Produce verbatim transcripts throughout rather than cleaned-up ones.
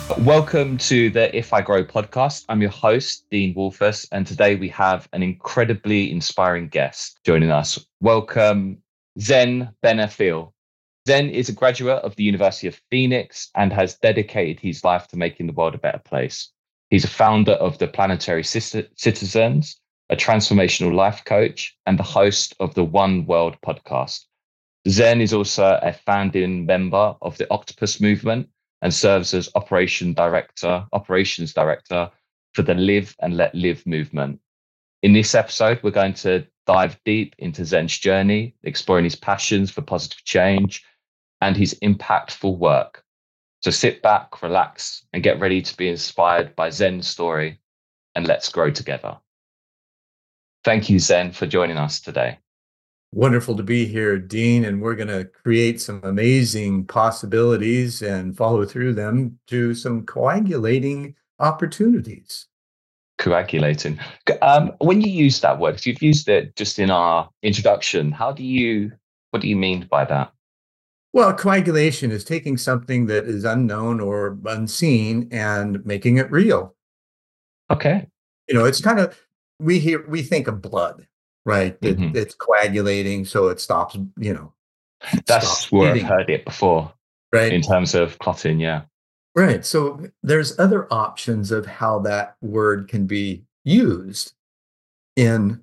Welcome to the If I Grow podcast. I'm your host, Dean Wolfers, and today we have an incredibly inspiring guest joining us. Welcome, Zen Benefiel. Zen is a graduate of the University of Phoenix and has dedicated his life to making the world a better place. He's a founder of the Planetary Citizens, a transformational life coach, and the host of the One World podcast. Zen is also a founding member of the Octopus Movement and serves as operation director, operations director for the Live and Let Live movement. In this episode, we're going to dive deep into Zen's journey, exploring his passions for positive change and his impactful work. So sit back, relax, and get ready to be inspired by Zen's story, and let's grow together. Thank you, Zen, for joining us today. Wonderful to be here, Dean, and we're going to create some amazing possibilities and follow through them to some coagulating opportunities. Coagulating. Um, when you use that word, because you've used it just in our introduction, how do you, what do you mean by that? Well, coagulation is taking something that is unknown or unseen and making it real. Okay. You know, it's kind of, we hear, we think of blood, right? It, Mm-hmm. It's coagulating, so it stops, you know. That's stops where bleeding, I've heard it before, right? in terms of clotting, yeah. Right. So there's other options of how that word can be used in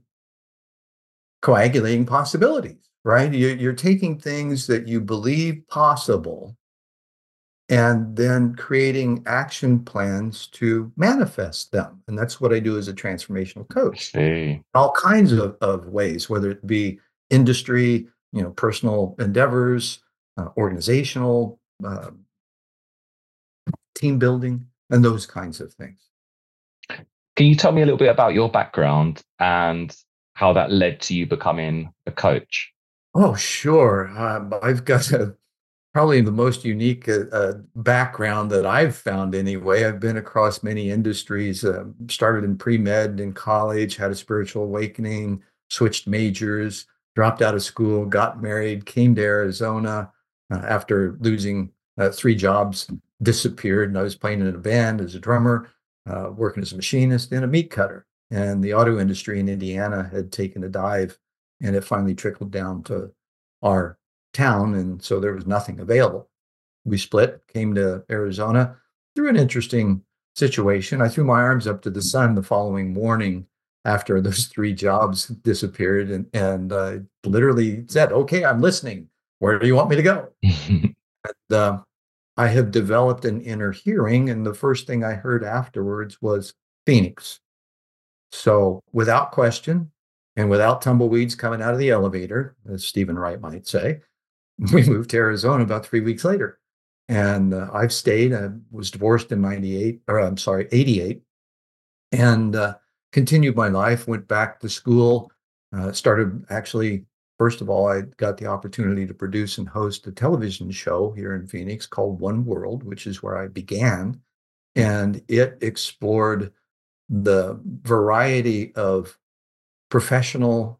coagulating possibilities, right? You're, you're taking things that you believe possible and then creating action plans to manifest them. And that's what I do as a transformational I coach. see. All kinds of, of ways, whether it be industry, you know, personal endeavors, uh, organizational, uh, team building, and those kinds of things. Can you tell me a little bit about your background and how that led to you becoming a coach? Oh, sure. Um, I've got a probably the most unique uh, uh, background that I've found anyway. I've been across many industries, uh, started in pre-med in college, had a spiritual awakening, switched majors, dropped out of school, got married, came to Arizona uh, after losing uh, three jobs, disappeared. And I was playing in a band as a drummer, uh, working as a machinist and a meat cutter. And the auto industry in Indiana had taken a dive, and it finally trickled down to our town, and so there was nothing available. We split, came to Arizona through an interesting situation. I threw my arms up to the sun the following morning after those three jobs disappeared, and and uh, literally said, "Okay, I'm listening. Where do you want me to go?" and, uh, I have developed an inner hearing, and the first thing I heard afterwards was Phoenix. So, without question, and without tumbleweeds coming out of the elevator, as Stephen Wright might say, we moved to Arizona about three weeks later. And uh, I've stayed. I was divorced in ninety-eight, or I'm sorry, eighty-eight, and uh, continued my life, went back to school, uh, started actually, first of all, I got the opportunity to produce and host a television show here in Phoenix called One World, which is where I began. And it explored the variety of professional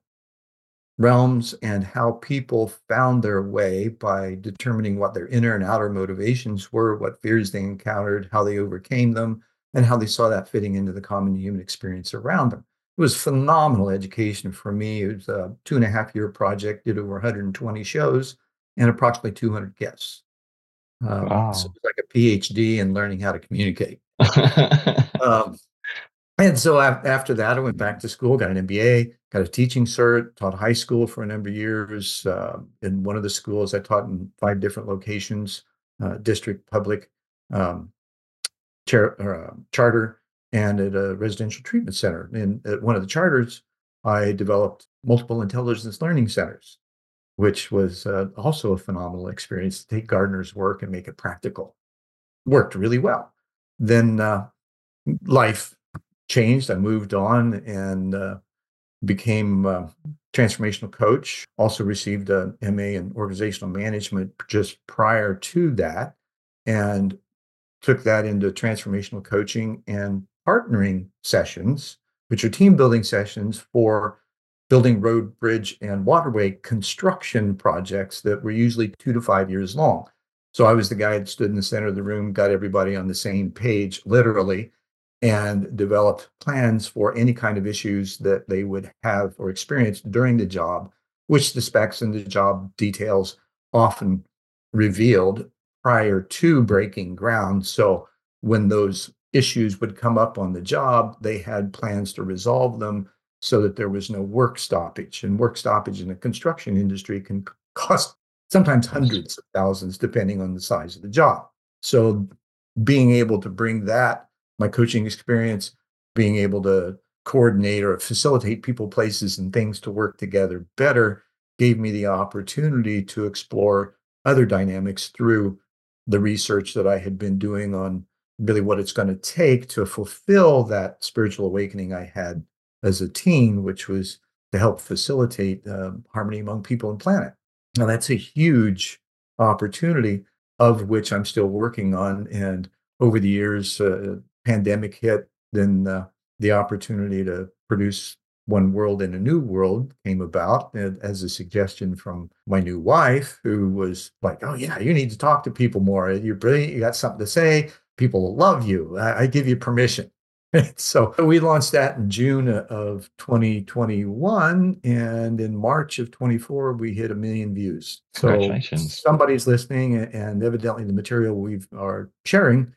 realms and how people found their way by determining what their inner and outer motivations were, what fears they encountered, how they overcame them, and how they saw that fitting into the common human experience around them. It was phenomenal education for me. It was a two and a half year project, did over one hundred twenty shows and approximately two hundred guests. Um, so Wow. it was like a PhD in learning how to communicate. Um, and so after that, I went back to school, got an M B A, got a teaching cert, taught high school for a number of years. Uh, in one of the schools, I taught in five different locations, uh, district, public, um, char- or, uh, charter, and at a residential treatment center. And at one of the charters, I developed multiple intelligence learning centers, which was uh, also a phenomenal experience to take Gardner's work and make it practical. Worked really well. Then uh, life changed. I moved on and uh, became a transformational coach. Also received an M A in organizational management just prior to that, and took that into transformational coaching and partnering sessions, which are team building sessions for building road, bridge, and waterway construction projects that were usually two to five years long. So I was the guy that stood in the center of the room, got everybody on the same page, literally, and developed plans for any kind of issues that they would have or experience during the job, which the specs and the job details often revealed prior to breaking ground. So when those issues would come up on the job, they had plans to resolve them so that there was no work stoppage. And work stoppage in the construction industry can cost sometimes hundreds of thousands, depending on the size of the job. So being able to bring that, my coaching experience, being able to coordinate or facilitate people, places, and things to work together better gave me the opportunity to explore other dynamics through the research that I had been doing on really what it's going to take to fulfill that spiritual awakening I had as a teen, which was to help facilitate uh, harmony among people and planet. Now, that's a huge opportunity of which I'm still working on. And over the years, uh, pandemic hit, then uh, the opportunity to produce One World in a New World came about as a suggestion from my new wife, who was like, oh, yeah, you need to talk to people more. You're brilliant. You got something to say. People will love you. I, I give you permission. So we launched that in June of twenty twenty-one, and in March of twenty-four, we hit a million views. So Congratulations. somebody's listening, and evidently the material we are sharing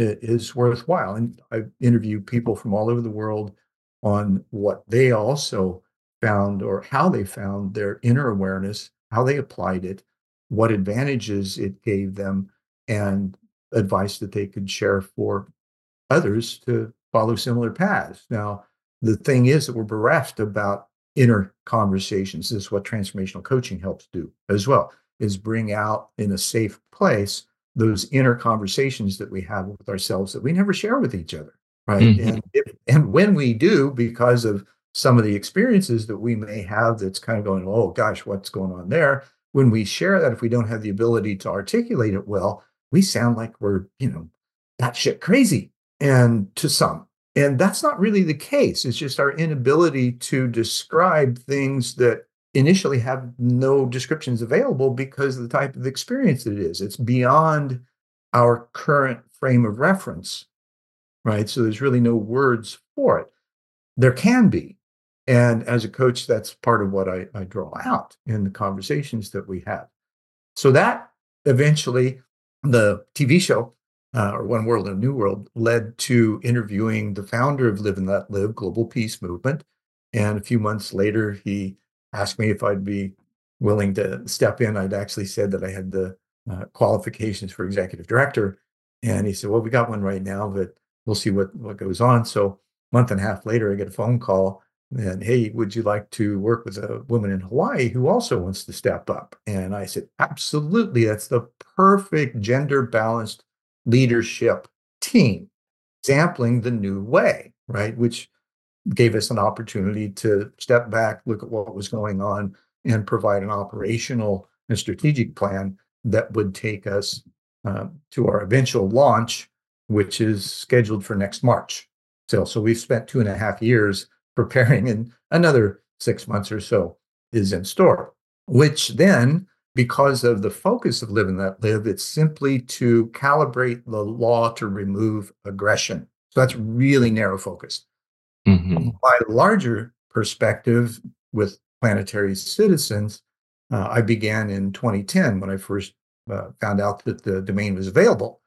is worthwhile. And I interview people from all over the world on what they also found or how they found their inner awareness, how they applied it, what advantages it gave them, and advice that they could share for others to follow similar paths. Now, the thing is that we're bereft about inner conversations. This is what transformational coaching helps do as well, is bring out in a safe place those inner conversations that we have with ourselves that we never share with each other, right? Mm-hmm. And if, and when we do, because of some of the experiences that we may have that's kind of going, oh gosh, what's going on there? When we share that, if we don't have the ability to articulate it well, we sound like we're, you know, batshit crazy. And to some, and that's not really the case. It's just our inability to describe things that initially have no descriptions available because of the type of experience that it is. It's beyond our current frame of reference, right? So there's really no words for it. There can be. And as a coach, that's part of what I, I draw out in the conversations that we have. So that eventually, the T V show, Uh, or One World in a New World, led to interviewing the founder of Live and Let Live Global Peace Movement. And a few months later, he asked me if I'd be willing to step in. I'd actually said that I had the uh, qualifications for executive director. And he said, well, we got one right now, but we'll see what, what goes on. So a month and a half later, I get a phone call and, hey, would you like to work with a woman in Hawaii who also wants to step up? And I said, absolutely. That's the perfect gender balanced leadership team, sampling the new way, right? Which gave us an opportunity to step back, look at what was going on, and provide an operational and strategic plan that would take us uh, to our eventual launch, which is scheduled for next March. So, so we've spent two and a half years preparing, and another six months or so is in store, which then, because of the focus of Live and Let Live, it's simply to calibrate the law to remove aggression. So that's really narrow focused. Mm-hmm. By larger perspective, with Planetary Citizens, uh, I began in twenty ten when I first uh, found out that the domain was available,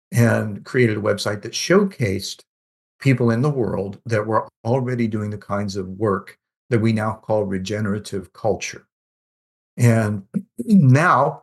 and created a website that showcased people in the world that were already doing the kinds of work that we now call regenerative culture. And now,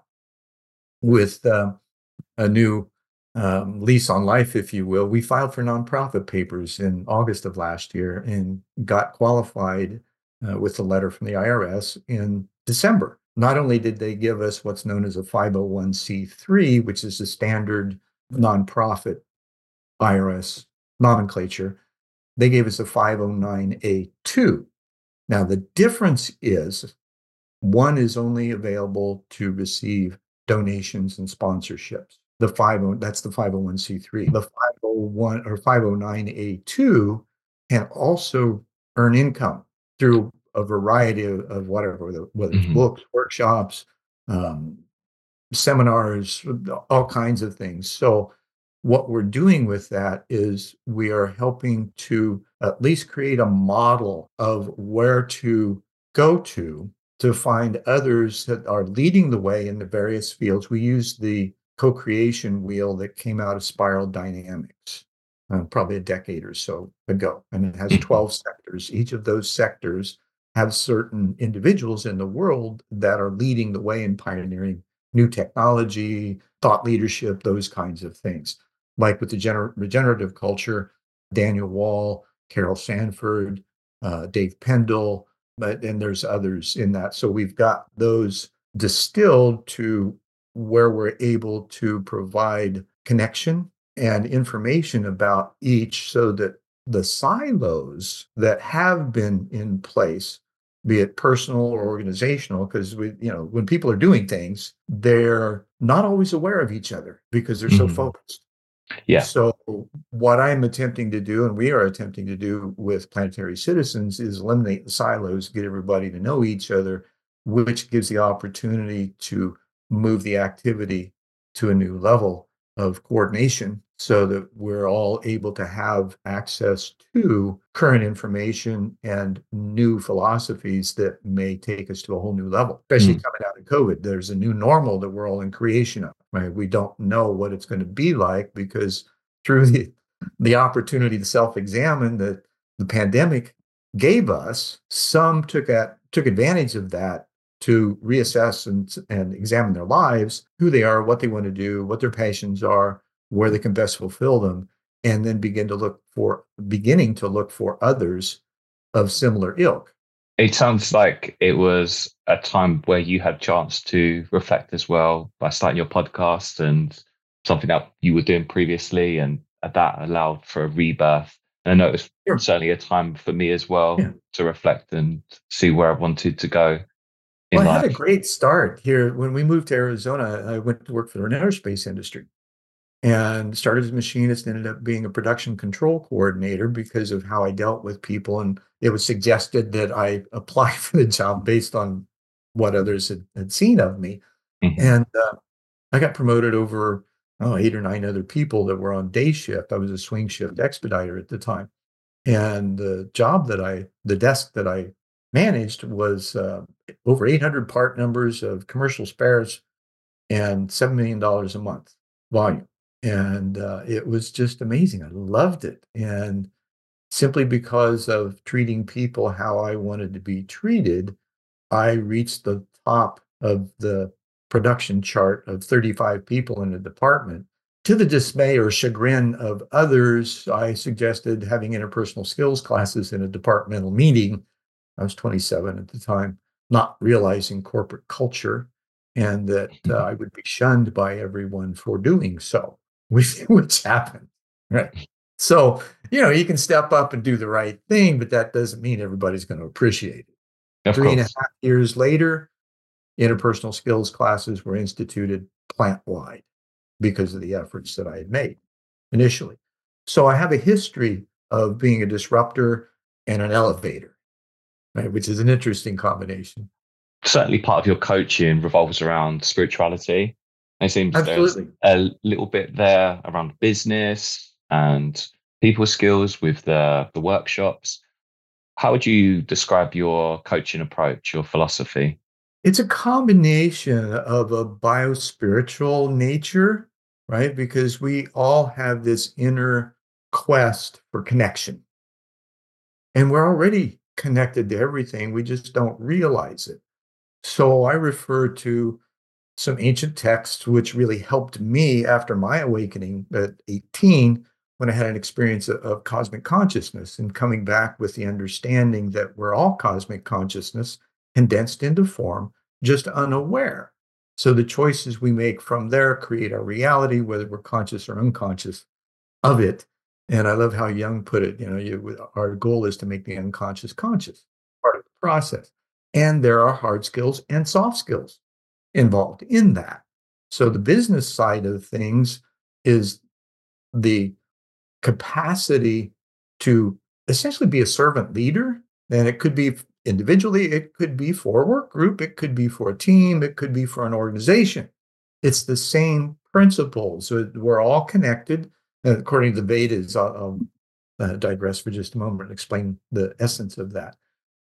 with uh, a new um, lease on life, if you will, we filed for nonprofit papers in August of last year and got qualified uh, with a letter from the I R S in December. Not only did they give us what's known as a five oh one c three, which is the standard nonprofit I R S nomenclature, they gave us a five oh nine a two. Now, the difference is one is only available to receive donations and sponsorships. The five that's the five oh one c three. The five oh one or five oh nine a two can also earn income through a variety of, of whatever, whether it's mm-hmm. books, workshops, um, seminars, all kinds of things. So what we're doing with that is we are helping to at least create a model of where to go to to find others that are leading the way in the various fields. We use the co-creation wheel that came out of Spiral Dynamics, uh, probably a decade or so ago, and it has twelve sectors. Each of those sectors have certain individuals in the world that are leading the way in pioneering new technology, thought leadership, those kinds of things. Like with the gener- regenerative culture, Daniel Wall, Carol Sanford, uh, Dave Pendle, but and there's others in that. So we've got those distilled to where we're able to provide connection and information about each so that the silos that have been in place, be it personal or organizational, because we, you know, when people are doing things, they're not always aware of each other because they're so Mhm. focused. Yeah. So what I'm attempting to do, and we are attempting to do with Planetary Citizens, is eliminate the silos, get everybody to know each other, which gives the opportunity to move the activity to a new level of coordination so that we're all able to have access to current information and new philosophies that may take us to a whole new level, especially Mm. coming out of COVID. There's a new normal that we're all in creation of, right? We don't know what it's going to be like because through the, the opportunity to self-examine that the pandemic gave us, some took at took advantage of that to reassess and, and examine their lives, who they are, what they want to do, what their passions are, where they can best fulfill them, and then begin to look for beginning to look for others of similar ilk. It sounds like it was a time where you had a chance to reflect as well by starting your podcast and something that you were doing previously, and that allowed for a rebirth. And I know it was Sure. certainly a time for me as well Yeah. to reflect and see where I wanted to go in Well, I had a life. great start here. When we moved to Arizona, I went to work for the aerospace industry and started as a machinist, ended up being a production control coordinator because of how I dealt with people. And it was suggested that I apply for the job based on what others had, had seen of me. Mhm. And uh, I got promoted over oh, eight or nine other people that were on day shift. I was a swing shift expediter at the time. And the job that I, the desk that I managed was uh, over eight hundred part numbers of commercial spares and seven million dollars a month volume. And uh, it was just amazing. I loved it. And simply because of treating people how I wanted to be treated, I reached the top of the production chart of thirty-five people in the department. To the dismay or chagrin of others, I suggested having interpersonal skills classes in a departmental meeting. I was twenty-seven at the time, not realizing corporate culture and that uh, I would be shunned by everyone for doing so, which, which happened. Right. So, you know, you can step up and do the right thing, but that doesn't mean everybody's going to appreciate it. Of Three and a course. half years later, interpersonal skills classes were instituted plant-wide because of the efforts that I had made initially. So I have a history of being a disruptor and an elevator, right, which is an interesting combination. Certainly part of your coaching revolves around spirituality. It seems there's Absolutely. a little bit there around business and people skills with the, the workshops. How would you describe your coaching approach, your philosophy? It's a combination of a biospiritual nature, right? Because we all have this inner quest for connection. And we're already connected to everything. We just don't realize it. So I refer to some ancient texts which really helped me after my awakening at eighteen when I had an experience of, of cosmic consciousness and coming back with the understanding that we're all cosmic consciousness condensed into form, just unaware. So the choices we make from there create our reality, whether we're conscious or unconscious of it. And I love how Jung put it, you know, you, our goal is to make the unconscious conscious, part of the process. And there are hard skills and soft skills involved in that. So the business side of things is the capacity to essentially be a servant leader. And it could be individually, it could be for a work group, it could be for a team, it could be for an organization. It's the same principles. So we're all connected. And according to the Vedas, I'll, I'll uh, digress for just a moment and explain the essence of that.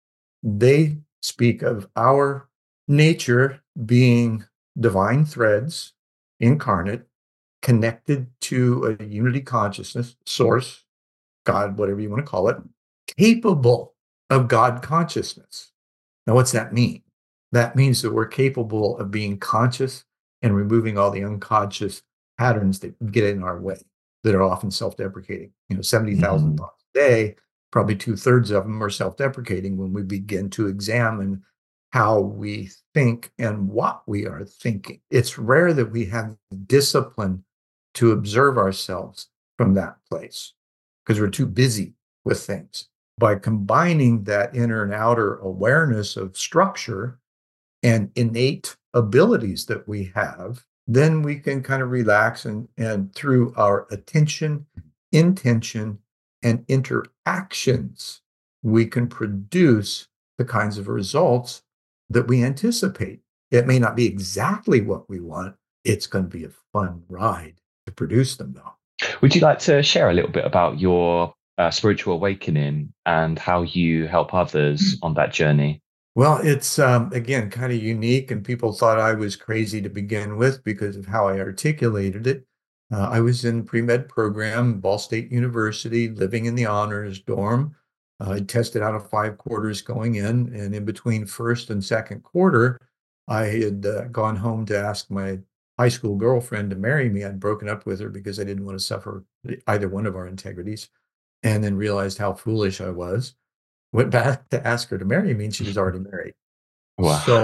They speak of our nature being divine threads, incarnate, connected to a unity consciousness, source, God, whatever you want to call it, capable of God consciousness. Now, what's that mean? That means that we're capable of being conscious and removing all the unconscious patterns that get in our way, that are often self-deprecating. You know, seventy thousand Mhm. thoughts a day, probably two-thirds of them are self-deprecating when we begin to examine how we think and what we are thinking. It's rare that we have discipline to observe ourselves from that place because we're too busy with things. By combining that inner and outer awareness of structure and innate abilities that we have, then we can kind of relax and, and through our attention, intention, and interactions, we can produce the kinds of results that we anticipate. It may not be exactly what we want. It's going to be a fun ride to produce them, though. Would you like to share a little bit about your uh, spiritual awakening and how you help others on that journey? Well, it's um, again kind of unique, and people thought I was crazy to begin with because of how I articulated it. Uh, I was in pre-med program, Ball State University, living in the honors dorm. Uh, I tested out of five quarters going in, and in between first and second quarter, I had uh, gone home to ask my high school girlfriend to marry me. I'd broken up with her because I didn't want to suffer either one of our integrities, and then realized how foolish I was. Went back to ask her to marry me, and she was already married. Wow. So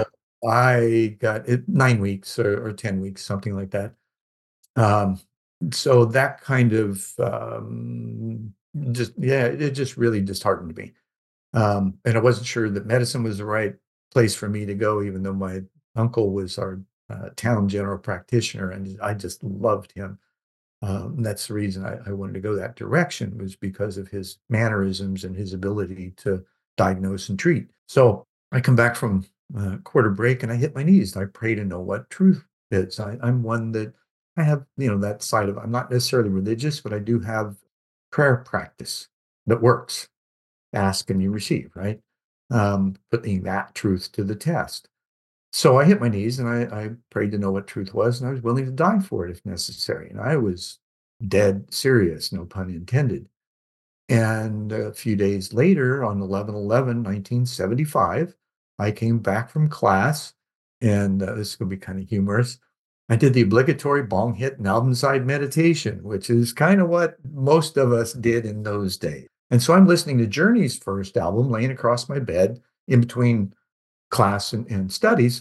I got it nine weeks or, or ten weeks, something like that. Um, so that kind of um, just, yeah, it just really disheartened me. Um, and I wasn't sure that medicine was the right place for me to go, even though my uncle was our uh, town general practitioner, and I just loved him. Um, that's the reason I, I wanted to go that direction, was because of his mannerisms and his ability to diagnose and treat. So I come back from uh, quarter break and I hit my knees. I pray to know what truth is. I, I'm one that I have, you know, that side of, I'm not necessarily religious, but I do have prayer practice that works. Ask and you receive, right? Um, putting that truth to the test. So I hit my knees and I, I prayed to know what truth was, and I was willing to die for it if necessary. And I was dead serious, no pun intended. And a few days later, on eleven eleven nineteen seventy-five, I came back from class, and uh, this is going to be kind of humorous. I did the obligatory bong hit and album side meditation, which is kind of what most of us did in those days. And so I'm listening to Journey's first album, laying across my bed in between class and, and studies.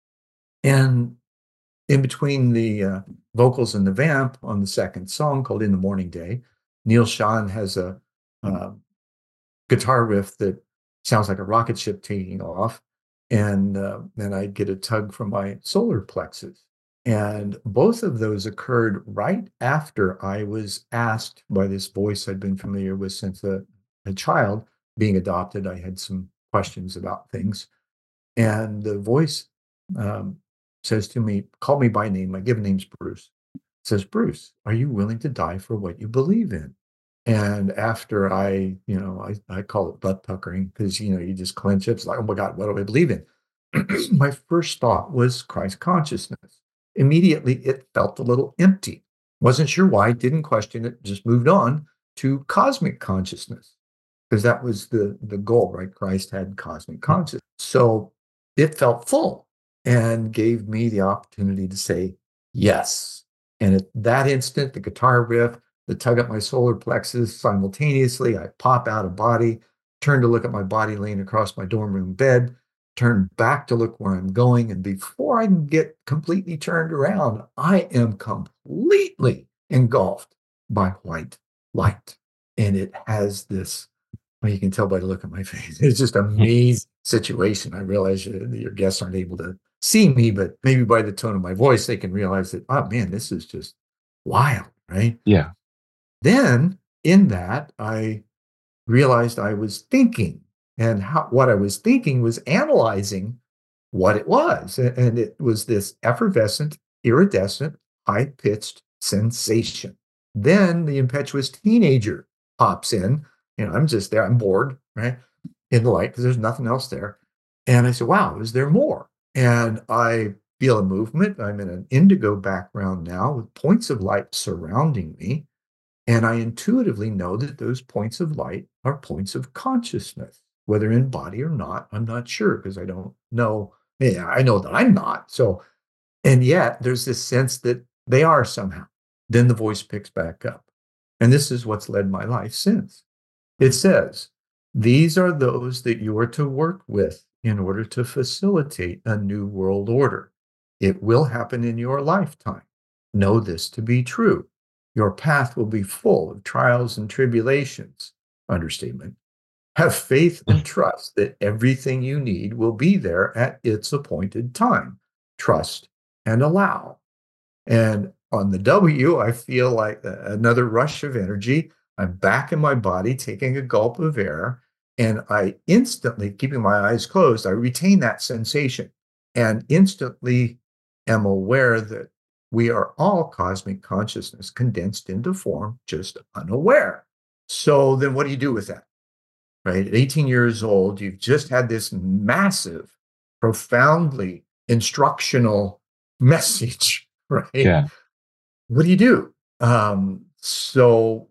And in between the uh, vocals and the vamp on the second song called In the Morning Day, Neil Sean has a uh, guitar riff that sounds like a rocket ship taking off. And uh, then I get a tug from my solar plexus. And both of those occurred right after I was asked by this voice I'd been familiar with since a, a child. Being adopted, I had some questions about things. And the voice um, says to me, call me by name. My given name's Bruce. Says, Bruce, are you willing to die for what you believe in? And after I, you know, I, I call it butt puckering because, you know, you just clench it. It's like, oh my God, what do I believe in? My first thought was Christ consciousness. Immediately, it felt a little empty. Wasn't sure why, didn't question it, just moved on to cosmic consciousness because that was the, the goal, right? Christ had cosmic consciousness. So it felt full and gave me the opportunity to say yes. And at that instant, the guitar riff, the tug at my solar plexus simultaneously, I pop out of body, turn to look at my body laying across my dorm room bed, turn back to look where I'm going. And before I can get completely turned around, I am completely engulfed by white light. And it has this, well, you can tell by the look on my face. It's just an amazing situation. I realize you, your guests aren't able to see me, but maybe by the tone of my voice, they can realize that, oh man, this is just wild, right? Yeah. Then in that, I realized I was thinking, and how, what I was thinking was analyzing what it was. And it was this effervescent iridescent, high-pitched sensation. Then the impetuous teenager pops in. You know, I'm just there, I'm bored, right? In the light, because there's nothing else there. And I said, wow, is there more? And I feel a movement. I'm in an indigo background now with points of light surrounding me. And I intuitively know that those points of light are points of consciousness, whether in body or not. I'm not sure because I don't know. Yeah, I know that I'm not. So, and yet there's this sense that they are somehow. Then the voice picks back up. And this is what's led my life since. It says, these are those that you are to work with in order to facilitate a new world order. It will happen in your lifetime. Know this to be true. Your path will be full of trials and tribulations. Understatement. Have faith and trust that everything you need will be there at its appointed time. Trust and allow. And on the W, I feel like another rush of energy. I'm back in my body, taking a gulp of air, and I instantly, keeping my eyes closed, I retain that sensation and instantly am aware that we are all cosmic consciousness condensed into form, just unaware. So then what do you do with that? Right? At eighteen years old, you've just had this massive, profoundly instructional message, right? Yeah. What do you do? Um, so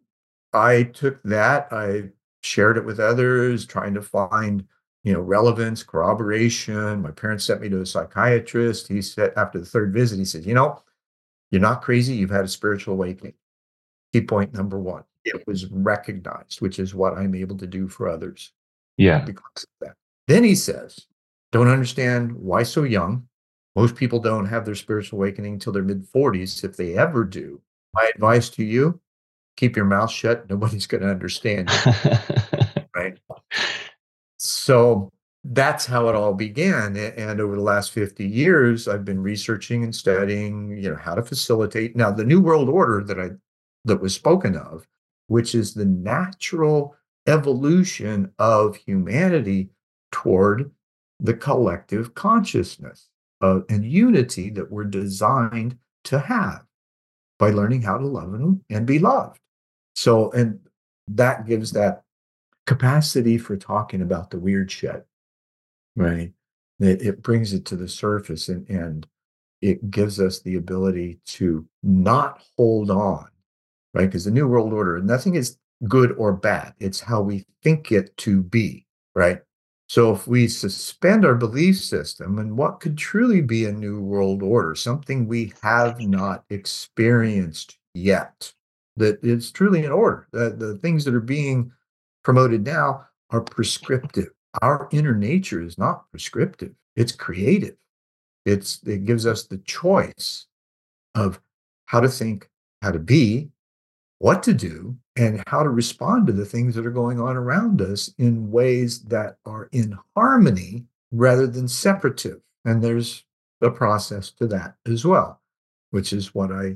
I took that, I shared it with others, trying to find, you know, relevance, corroboration. My parents sent me to a psychiatrist. He said, after the third visit, he said, you know, you're not crazy. You've had a spiritual awakening. Key point number one. It was recognized, which is what I'm able to do for others. Yeah. Because of that. Then he says, don't understand why so young. Most people don't have their spiritual awakening until their mid forties. If they ever do, my advice to you, keep your mouth shut. Nobody's going to understand you, right? So that's how it all began. And over the last fifty years, I've been researching and studying, you know, how to facilitate. Now, the New World Order that I that was spoken of, which is the natural evolution of humanity toward the collective consciousness uh, and unity that we're designed to have by learning how to love and, and be loved. So, and that gives that capacity for talking about the weird shit, right? It, it brings it to the surface and, and it gives us the ability to not hold on, right? Because the New World Order, nothing is good or bad. It's how we think it to be, right? So if we suspend our belief system and what could truly be a New World Order, something we have not experienced yet, that it's truly an order. The, the things that are being promoted now are prescriptive. Our inner nature is not prescriptive. It's creative. It's, it gives us the choice of how to think, how to be, what to do, and how to respond to the things that are going on around us in ways that are in harmony rather than separative. And there's a process to that as well, which is what I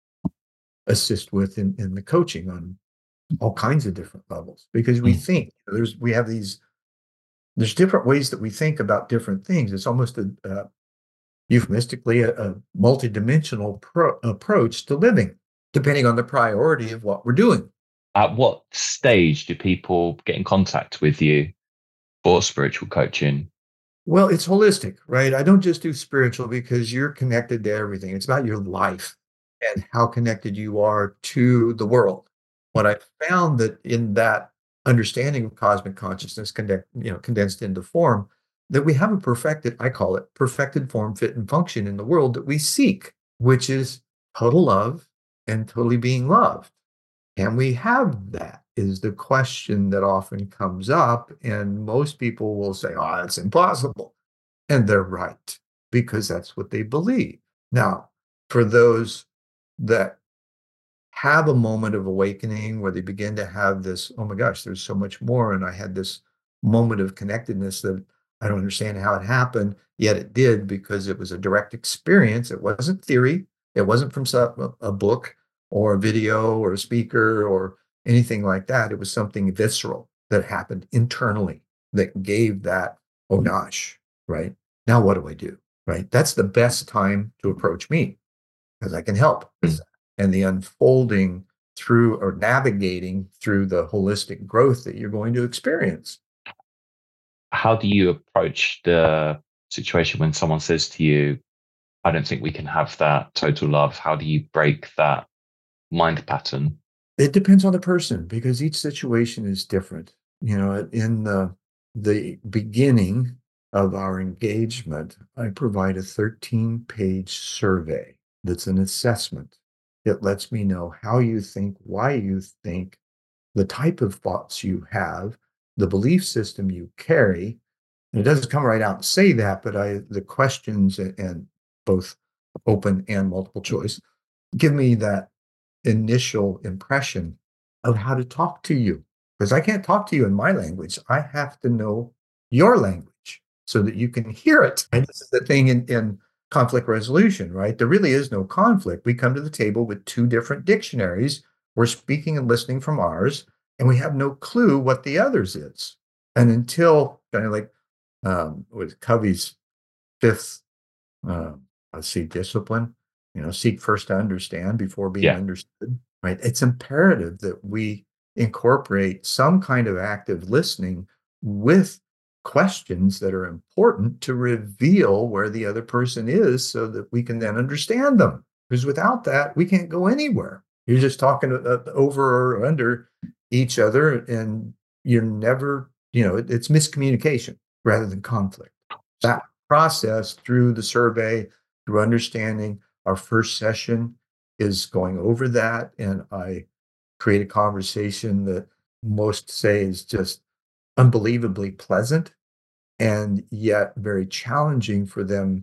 assist with in, in the coaching on all kinds of different levels. Because we Mm. think there's, we have these, there's different ways that we think about different things. It's almost a, uh, euphemistically, a, a multidimensional pro- approach to living, depending on the priority of what we're doing. At what stage do people get in contact with you for spiritual coaching? Well, it's holistic, right? I don't just do spiritual because you're connected to everything. It's about your life and how connected you are to the world. What I found that in that understanding of cosmic consciousness, conde- you know, condensed into form, that we have a perfected, I call it perfected form, fit, and function in the world that we seek, which is total love and totally being loved. Can we have that is the question that often comes up. And most people will say, oh, it's impossible. And they're right, because that's what they believe. Now, for those that have a moment of awakening where they begin to have this, oh my gosh, there's so much more. And I had this moment of connectedness that I don't understand how it happened, yet it did because it was a direct experience. It wasn't theory. It wasn't from some, a book or a video or a speaker or anything like that. It was something visceral that happened internally that gave that, oh gosh, right? Now what do I do? Right? That's the best time to approach me. because I can help. Mm. And the unfolding through or navigating through the holistic growth that you're going to experience. How do you approach the situation when someone says to you, I don't think we can have that total love? How do you break that mind pattern? It depends on the person because each situation is different. You know, in the the beginning of our engagement, I provide a thirteen page survey that's an assessment. It lets me know how you think, why you think, the type of thoughts you have, the belief system you carry. And it doesn't come right out and say that, but I the questions and both open and multiple choice give me that initial impression of how to talk to you. Because I can't talk to you in my language. I have to know your language so that you can hear it. And this is the thing in, in conflict resolution, right? There really is no conflict. We come to the table with two different dictionaries. We're speaking and listening from ours, and we have no clue what the other's is. And until kind of like um, with Covey's fifth, uh, let's see, discipline, you know, seek first to understand before being Yeah. understood, right? It's imperative that we incorporate some kind of active listening with questions that are important to reveal where the other person is so that we can then understand them. Because without that, we can't go anywhere. You're just talking over or under each other, and you're never, you know, it, it's miscommunication rather than conflict. That process through the survey, through understanding, our first session is going over that, and I create a conversation that most say is just unbelievably pleasant and yet very challenging for them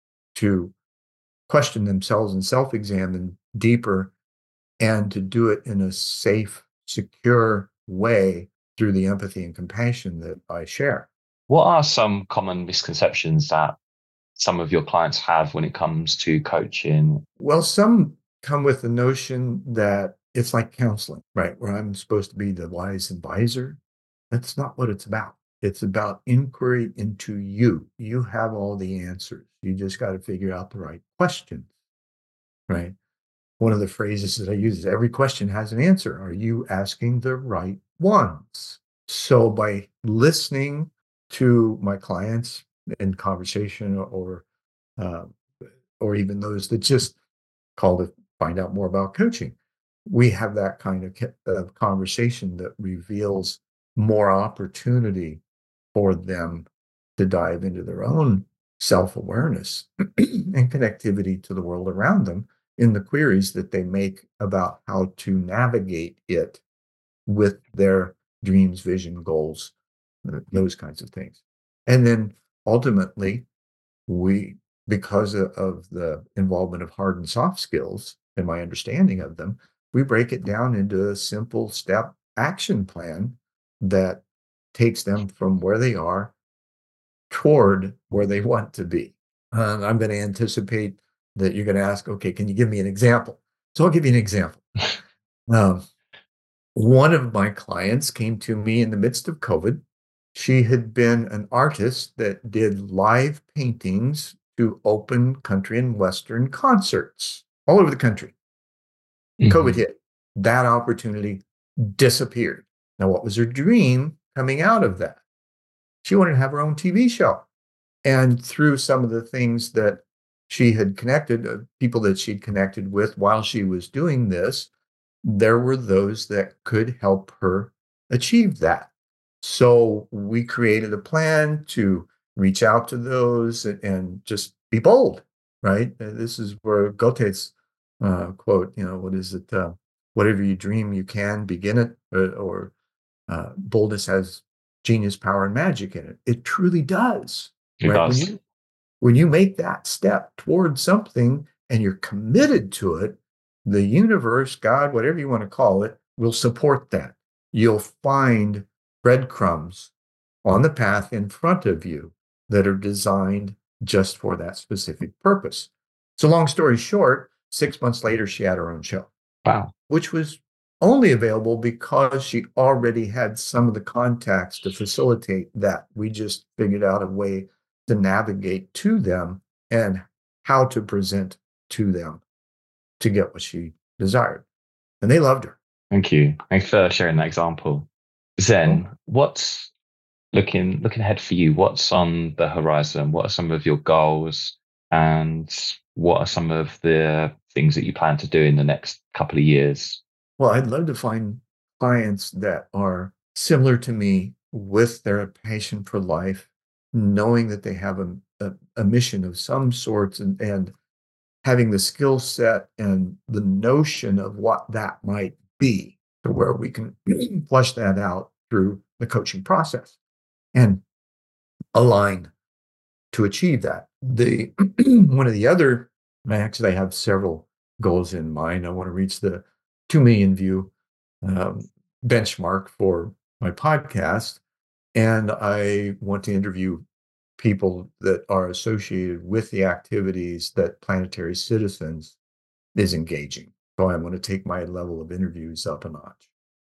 to question themselves and self-examine deeper and to do it in a safe, secure way through the empathy and compassion that I share. What are some common misconceptions that some of your clients have when it comes to coaching? Well, some come with the notion that it's like counseling, right? Where I'm supposed to be the wise advisor. That's not what it's about. It's about inquiry into you. You have all the answers. You just got to figure out the right questions, right? One of the phrases that I use is every question has an answer. Are you asking the right ones? So by listening to my clients in conversation or uh, or even those that just call to find out more about coaching, we have that kind of uh, conversation that reveals more opportunity for them to dive into their own self-awareness and connectivity to the world around them in the queries that they make about how to navigate it with their dreams, vision, goals, those kinds of things. And then ultimately, we, because of, of the involvement of hard and soft skills and my understanding of them, we break it down into a simple step action plan that takes them from where they are toward where they want to be. Uh, I'm going to anticipate that you're going to ask, okay, can you give me an example? So I'll give you an example. Um, one of my clients came to me in the midst of COVID. She had been an artist that did live paintings to open country and Western concerts all over the country. Mm-hmm. COVID hit. That opportunity disappeared. Now, what was her dream coming out of that? She wanted to have her own T V show. And through some of the things that she had connected, uh, people that she'd connected with while she was doing this, there were those that could help her achieve that. So we created a plan to reach out to those and, and just be bold, right? Uh, This is where Goethe's uh, quote, you know, what is it? Uh, Whatever you dream, you can begin it, or, or uh, boldness has genius, power, and magic in it. It truly does, It right? When does. you when you make that step towards something and you're committed to it, the universe, God, whatever you want to call it, will support that. You'll find breadcrumbs on the path in front of you that are designed just for that specific purpose. So, long story short, six months later, she had her own show. Wow. Which was only available because she already had some of the contacts to facilitate that. We just figured out a way to navigate to them and how to present to them. to get what she desired. And they loved her. Thank you. Thanks for sharing that example. Zen, Well, what's looking looking ahead for you? What's on the horizon? What are some of your goals? And what are some of the things that you plan to do in the next couple of years? well, I'd love to find clients that are similar to me with their passion for life, knowing that they have a, a, a mission of some sorts and, and having the skill set and the notion of what that might be to where we can flush that out through the coaching process and align to achieve that. The one of the other, actually, I have several goals in mind. I want to reach the two million view um, benchmark for my podcast, and I want to interview people that are associated with the activities that Planetary Citizens is engaging. So I want to take my level of interviews up a notch.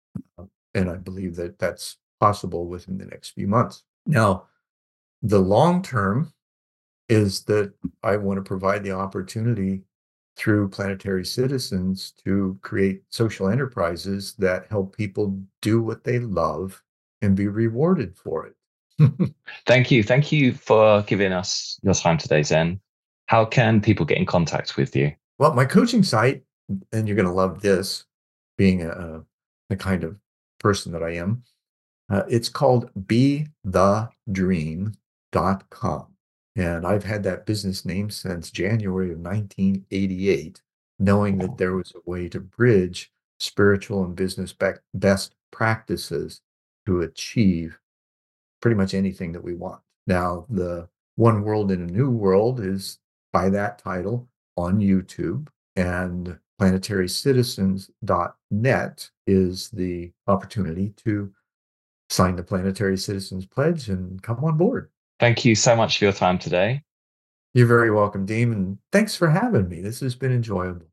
And I believe that that's possible within the next few months. Now, the long term is that I want to provide the opportunity through Planetary Citizens to create social enterprises that help people do what they love and be rewarded for it. Thank you. Thank you for giving us your time today, Zen. How can people get in contact with you? Well, my coaching site, and you're going to love this, being a, the kind of person that I am, uh, it's called be the dream dot com. And I've had that business name since January of nineteen eighty-eight, knowing that there was a way to bridge spiritual and business best practices to achieve pretty much anything that we want. Now, the One World in a New World is by that title on YouTube, and planetary citizens dot net is the opportunity to sign the Planetary Citizens Pledge and come on board. Thank you so much for your time today. You're very welcome, Dean, and thanks for having me. This has been enjoyable.